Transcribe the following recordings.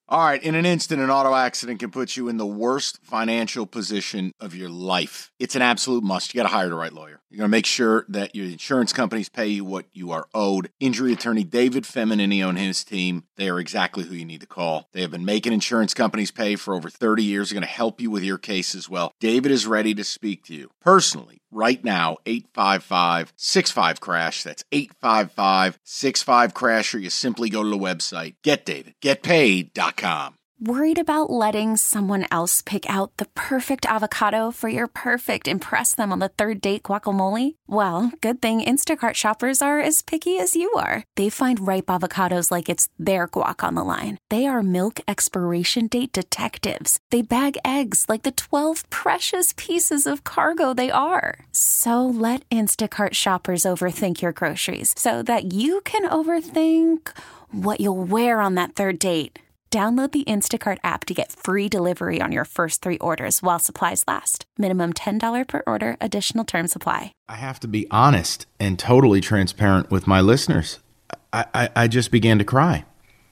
All right, in an instant, an auto accident can put you in the worst financial position of your life. It's an absolute must. You got to hire the right lawyer. You're going to make sure that your insurance companies pay you what you are owed. Injury attorney David Feminini and his team, they are exactly who you need to call. They have been making insurance companies pay for over 30 years. They're going to help you with your case as well. David is ready to speak to you personally. Right now, 855-65-CRASH. That's 855-65-CRASH, or you simply go to the website, getdavidgetpaid.com. Worried about letting someone else pick out the perfect avocado for your perfect impress them on the third date guacamole? Well, good thing Instacart shoppers are as picky as you are. They find ripe avocados like it's their guac on the line. They are milk expiration date detectives. They bag eggs like the 12 precious pieces of cargo they are. So let Instacart shoppers overthink your groceries so that you can overthink what you'll wear on that third date. Download the Instacart app to get free delivery on your first 3 orders while supplies last. Minimum $10 per order. Additional terms apply. I have to be honest and totally transparent with my listeners. I just began to cry.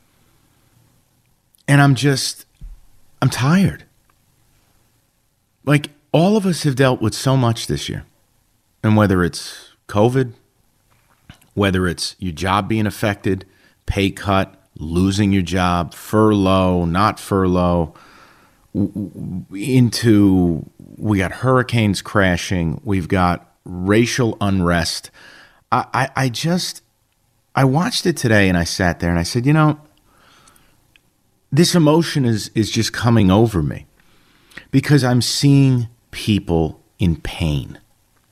And I'm tired. Like, all of us have dealt with so much this year. And whether it's COVID, whether it's your job being affected, pay cut, losing your job, furlough, not furlough, we got hurricanes crashing, we've got racial unrest. I watched it today and I sat there and I said, this emotion is just coming over me because I'm seeing people in pain.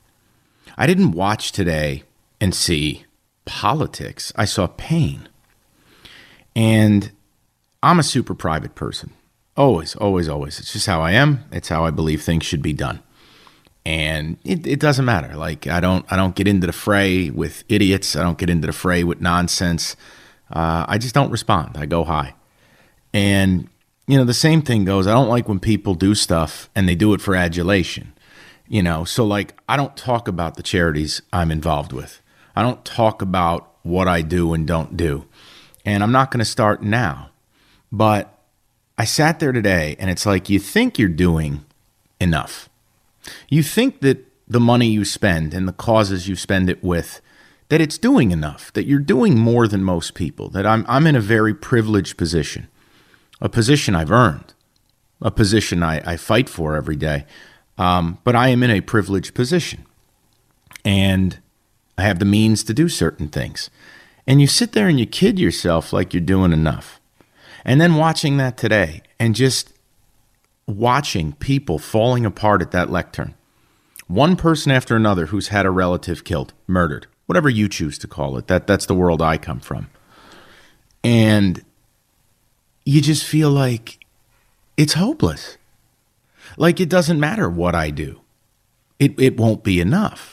I didn't watch today and see politics. I saw pain. And I'm a super private person. Always, always, always. It's just how I am. It's how I believe things should be done. And it doesn't matter. Like, I don't get into the fray with idiots. I don't get into the fray with nonsense. I just don't respond. I go high. And, the same thing goes. I don't like when people do stuff and they do it for adulation. So like, I don't talk about the charities I'm involved with. I don't talk about what I do and don't do. And I'm not going to start now, but I sat there today and it's like, you think you're doing enough. You think that the money you spend and the causes you spend it with, that it's doing enough, that you're doing more than most people, that I'm in a very privileged position, a position I've earned, a position I fight for every day. But I am in a privileged position and I have the means to do certain things. And you sit there and you kid yourself like you're doing enough. And then watching that today and just watching people falling apart at that lectern. One person after another who's had a relative killed, murdered, whatever you choose to call it. That's the world I come from. And you just feel like it's hopeless. Like it doesn't matter what I do. It won't be enough.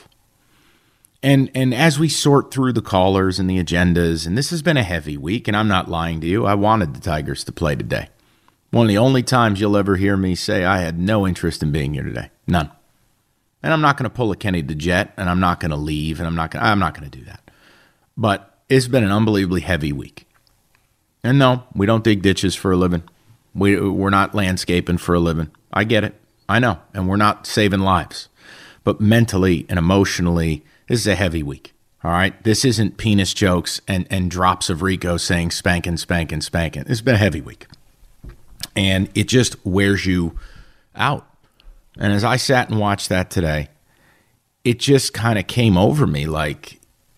And as we sort through the callers and the agendas, and this has been a heavy week, and I'm not lying to you, I wanted the Tigers to play today. One of the only times you'll ever hear me say I had no interest in being here today. None. And I'm not going to pull a Kenny the Jet, and I'm not going to leave, and I'm not going to do that. But it's been an unbelievably heavy week. And no, we don't dig ditches for a living. We're not landscaping for a living. I get it. I know. And we're not saving lives. But mentally and emotionally, this is a heavy week, all right? This isn't penis jokes and drops of Rico saying spanking, spanking, spanking. It's been a heavy week. And it just wears you out. And as I sat and watched that today, it just kind of came over me like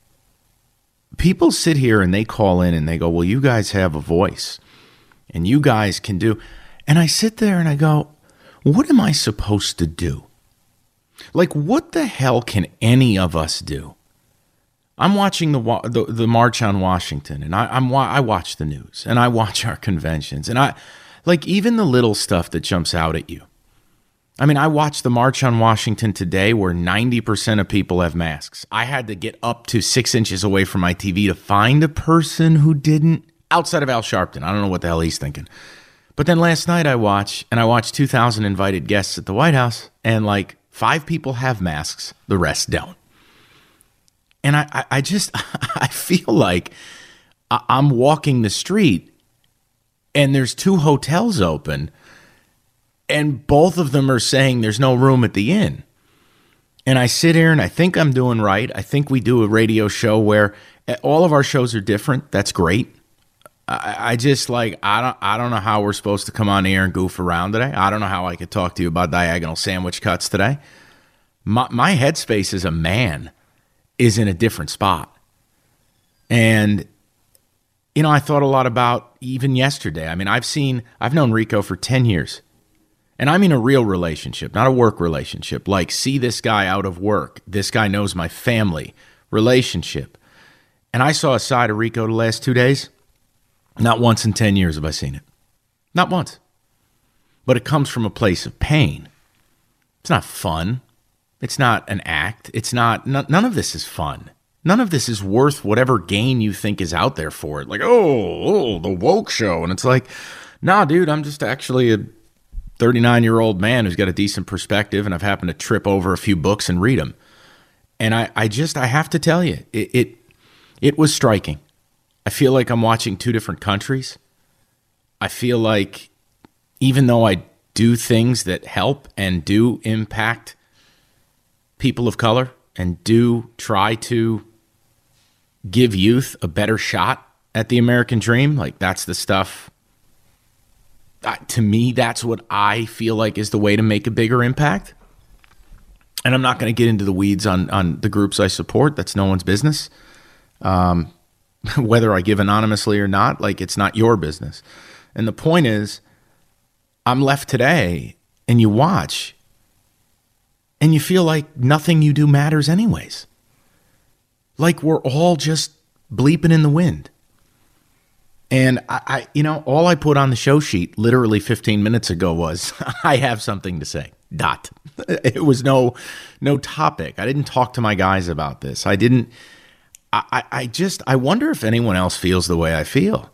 people sit here and they call in and they go, well, you guys have a voice and you guys can do. And I sit there and I go, what am I supposed to do? Like, what the hell can any of us do? I'm watching the March on Washington, and I watch the news, and I watch our conventions, and even the little stuff that jumps out at you. I mean, I watched the March on Washington today where 90% of people have masks. I had to get up to 6 inches away from my TV to find a person who didn't, outside of Al Sharpton. I don't know what the hell he's thinking. But then last night I watched 2,000 invited guests at the White House, and 5 people have masks, the rest don't. And I feel like I'm walking the street and there's 2 hotels open, and both of them are saying there's no room at the inn. And I sit here and I think I'm doing right. I think we do a radio show where all of our shows are different. That's great. I just like, I don't know how we're supposed to come on air and goof around today. I don't know how I could talk to you about diagonal sandwich cuts today. My headspace as a man is in a different spot. And, you know, I thought a lot about even yesterday. I mean, I've known Rico for 10 years. And I'm in a real relationship, not a work relationship. Like, see this guy out of work. This guy knows my family relationship. And I saw a side of Rico the last 2 days. Not once in 10 years have I seen it. Not once. But it comes from a place of pain. It's not fun. It's not an act. It's not, none of this is fun. None of this is worth whatever gain you think is out there for it. Like, oh, the woke show. And it's like, nah, dude, I'm just actually a 39-year-old man who's got a decent perspective, and I've happened to trip over a few books and read them. And I have to tell you, it was striking. I feel like I'm watching 2 different countries. I feel like even though I do things that help and do impact people of color and do try to give youth a better shot at the American dream, like that's the stuff. To me, that's what I feel like is the way to make a bigger impact. And I'm not going to get into the weeds on the groups I support. That's no one's business. Whether I give anonymously or not, like it's not your business. And the point is, I'm left today and you watch and you feel like nothing you do matters anyways. Like we're all just bleeping in the wind. And I all I put on the show sheet literally 15 minutes ago was, I have something to say. Dot. It was no topic. I didn't talk to my guys about this. I wonder if anyone else feels the way I feel,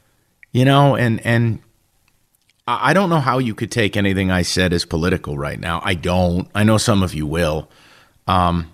and I don't know how you could take anything I said as political right now. I don't. I know some of you will. But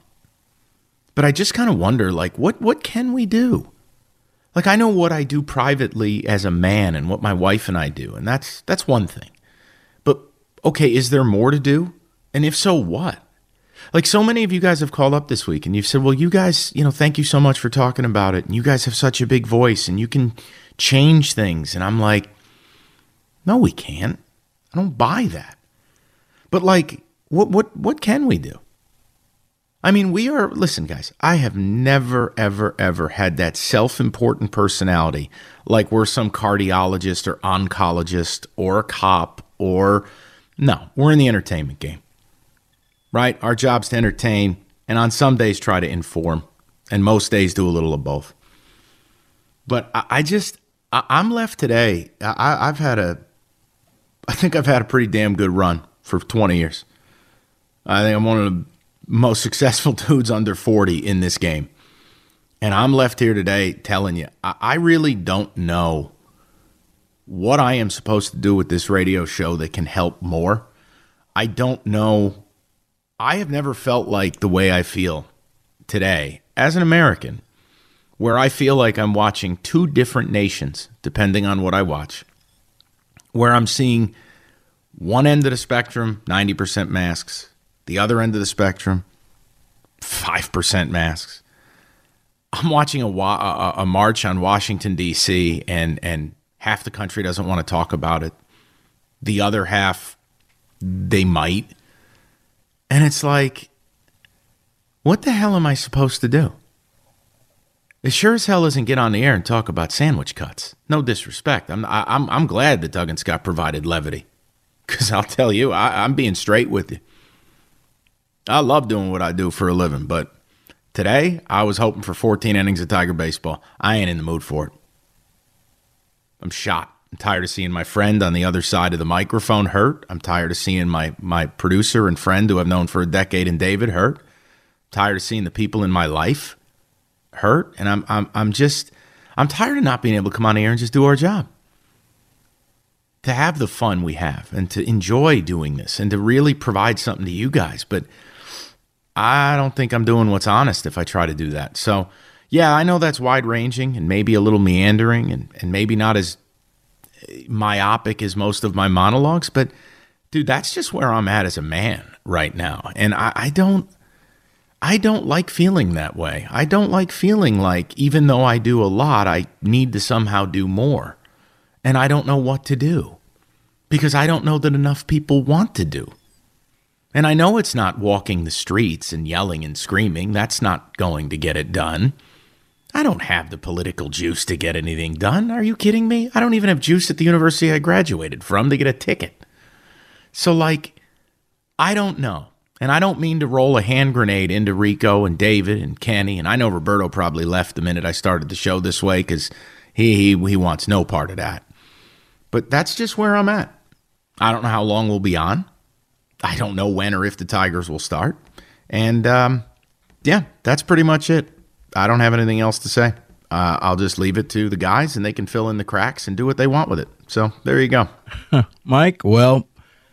I just kind of wonder, like, what can we do? Like, I know what I do privately as a man and what my wife and I do, and that's one thing. But, okay, is there more to do? And if so, what? Like, so many of you guys have called up this week, and you've said, well, you guys, thank you so much for talking about it, and you guys have such a big voice, and you can change things. And I'm like, no, we can't. I don't buy that. But, like, what can we do? I mean, listen, guys, I have never, ever, ever had that self-important personality like we're some cardiologist or oncologist or a cop no, we're in the entertainment game, right? Our job's to entertain and on some days try to inform and most days do a little of both. But I'm left today. I think I've had a pretty damn good run for 20 years. I think I'm one of the most successful dudes under 40 in this game. And I'm left here today telling you, I really don't know what I am supposed to do with this radio show that can help more. I don't know. I have never felt like the way I feel today as an American, where I feel like I'm watching 2 different nations, depending on what I watch, where I'm seeing one end of the spectrum, 90% masks, the other end of the spectrum, 5% masks. I'm watching a march on Washington, D.C., and half the country doesn't want to talk about it. The other half, they might. And it's like, what the hell am I supposed to do? It sure as hell isn't get on the air and talk about sandwich cuts. No disrespect. I'm glad that Doug and Scott provided levity. Because I'll tell you, I'm being straight with you. I love doing what I do for a living, but today I was hoping for 14 innings of Tiger baseball. I ain't in the mood for it. I'm shot. I'm tired of seeing my friend on the other side of the microphone hurt. I'm tired of seeing my producer and friend who I've known for a decade and David hurt. I'm tired of seeing the people in my life hurt. And I'm tired of not being able to come on the air and just do our job. To have the fun we have and to enjoy doing this and to really provide something to you guys. But I don't think I'm doing what's honest if I try to do that. So, yeah, I know that's wide-ranging and maybe a little meandering and maybe not as myopic as most of my monologues, but dude, that's just where I'm at as a man right now. And I don't like feeling that way. I don't like feeling like even though I do a lot, I need to somehow do more. And I don't know what to do because I don't know that enough people want to do. And I know it's not walking the streets and yelling and screaming. That's not going to get it done. I don't have the political juice to get anything done. Are you kidding me? I don't even have juice at the university I graduated from to get a ticket. So, I don't know. And I don't mean to roll a hand grenade into Rico and David and Kenny. And I know Roberto probably left the minute I started the show this way because he wants no part of that. But that's just where I'm at. I don't know how long we'll be on. I don't know when or if the Tigers will start. And, yeah, that's pretty much it. I don't have anything else to say. I'll just leave it to the guys, and they can fill in the cracks and do what they want with it. So there you go. Mike, well,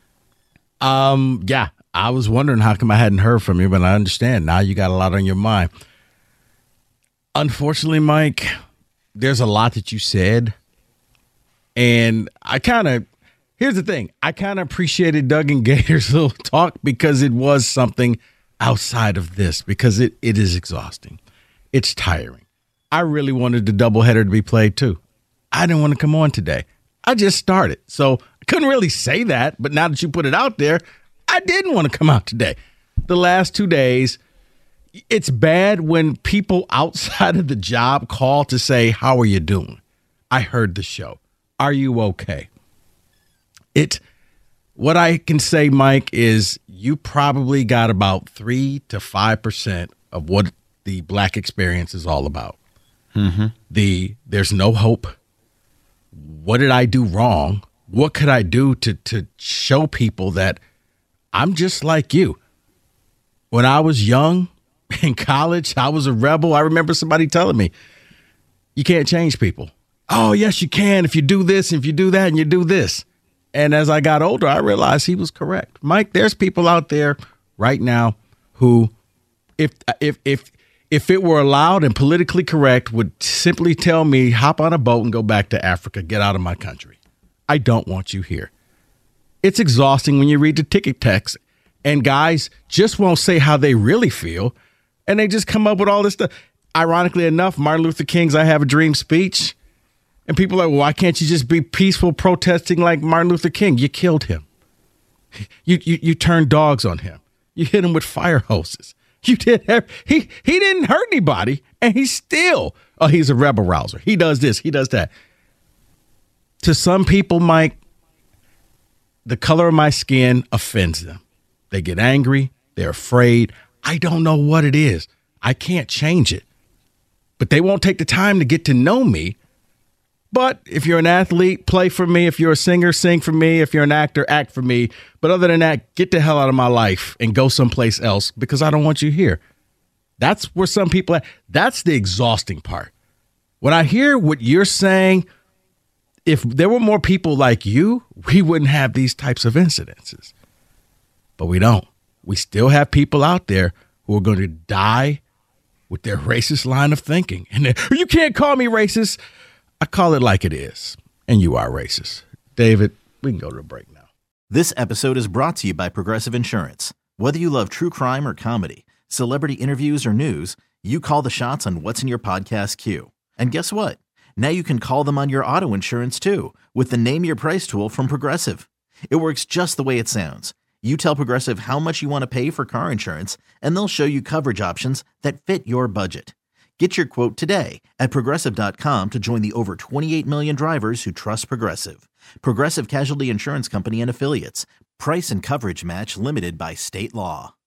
yeah, I was wondering how come I hadn't heard from you, but I understand. Now you got a lot on your mind. Unfortunately, Mike, there's a lot that you said. And here's the thing. I kind of appreciated Doug and Gator's little talk because it was something outside of this, because it is exhausting. It's tiring. I really wanted the doubleheader to be played too. I didn't want to come on today. I just started. So I couldn't really say that, but now that you put it out there, I didn't want to come out today. The last 2 days, it's bad when people outside of the job call to say, how are you doing? I heard the show. Are you okay? What I can say, Mike, is you probably got about 3 to 5% of what the Black experience is all about. Mm-hmm. There's no hope. What did I do wrong? What could I do to show people that I'm just like you? When I was young in college, I was a rebel. I remember somebody telling me, you can't change people. Oh, yes, you can if you do this, if you do that, and you do this. And as I got older, I realized he was correct. Mike, there's people out there right now who, if it were allowed and politically correct, would simply tell me, hop on a boat and go back to Africa, get out of my country. I don't want you here. It's exhausting when you read the ticket text and guys just won't say how they really feel. And they just come up with all this stuff. Ironically enough, Martin Luther King's I Have a Dream speech. And people are like, well, why can't you just be peaceful protesting like Martin Luther King? You killed him. You turned dogs on him. You hit him with fire hoses. He didn't hurt anybody, and he's still, he's a rebel rouser. He does this, he does that. To some people, Mike, the color of my skin offends them. They get angry. They're afraid. I don't know what it is. I can't change it. But they won't take the time to get to know me. But if you're an athlete, play for me. If you're a singer, sing for me. If you're an actor, act for me. But other than that, get the hell out of my life and go someplace else because I don't want you here. That's where some people are. That's the exhausting part. When I hear what you're saying, if there were more people like you, we wouldn't have these types of incidences. But we don't. We still have people out there who are going to die with their racist line of thinking. And you can't call me racist. I call it like it is. And you are racist. David, we can go to a break now. This episode is brought to you by Progressive Insurance. Whether you love true crime or comedy, celebrity interviews or news, you call the shots on what's in your podcast queue. And guess what? Now you can call them on your auto insurance too with the Name Your Price tool from Progressive. It works just the way it sounds. You tell Progressive how much you want to pay for car insurance, and they'll show you coverage options that fit your budget. Get your quote today at Progressive.com to join the over 28 million drivers who trust Progressive. Progressive Casualty Insurance Company and Affiliates. Price and coverage match limited by state law.